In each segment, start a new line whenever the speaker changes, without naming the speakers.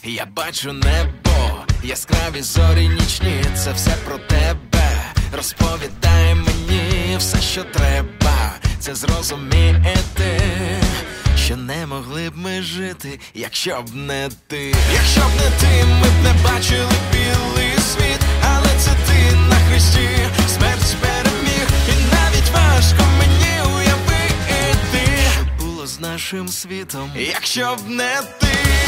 Я бачу небо, яскраві зорі нічні, це все про тебе. Розповідай мені все, що треба, це зрозуміти, що не могли б ми жити, якщо б не ти. Якщо б не ти, ми б не бачили білий світ, але це ти на хресті смерть переміг, і навіть важко мені уявити, що було з нашим світом, якщо б не ти.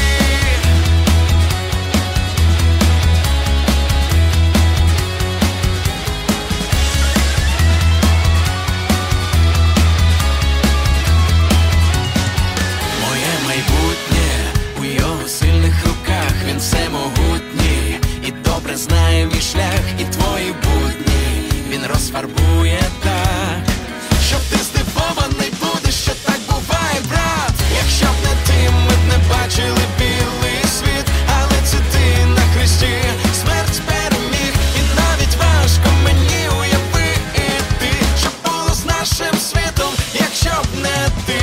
Він всемогутній і добре знає мій шлях і твої будні. Він розфарбує так, щоб ти здивований будеш, що так буває, брат. Якщо б не ти, ми б не бачили білий світ, але це ти на хресті смерть переміг, і навіть важко мені уявити, що було з нашим світом, якщо б не ти.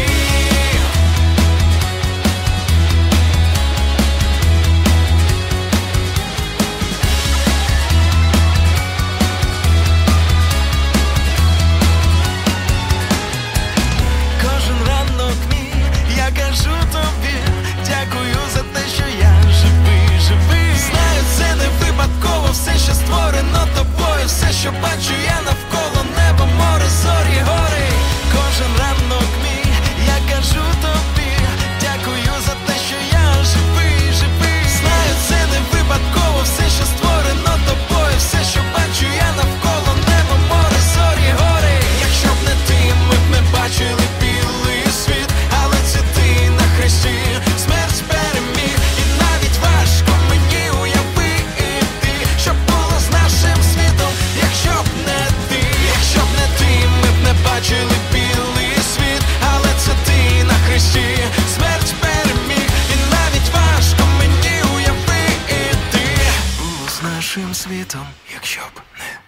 Кажу тобі, дякую за те, що я живий. Знаю, це не випадково, все, що створено тобою, все, що бачу я навколо, небо, море, зорі, гори. Кожен ранок мій, я кажу тобі, дякую за те, що я живий. Знаю, це не випадково, все, що створено тобою, все, що бачу я навколо, небо, море, зорі, гори. Якщо б не ти, ми б не бачили білий світ, але це ти на хресті смерть переміг, і навіть важко мені уявити, що було з нашим світом, якщо б не ти. Якщо б не ти, ми б не бачили білий світ, але це ти на хресті смерть переміг, і навіть важко мені уявити, було з нашим світом, якщо б не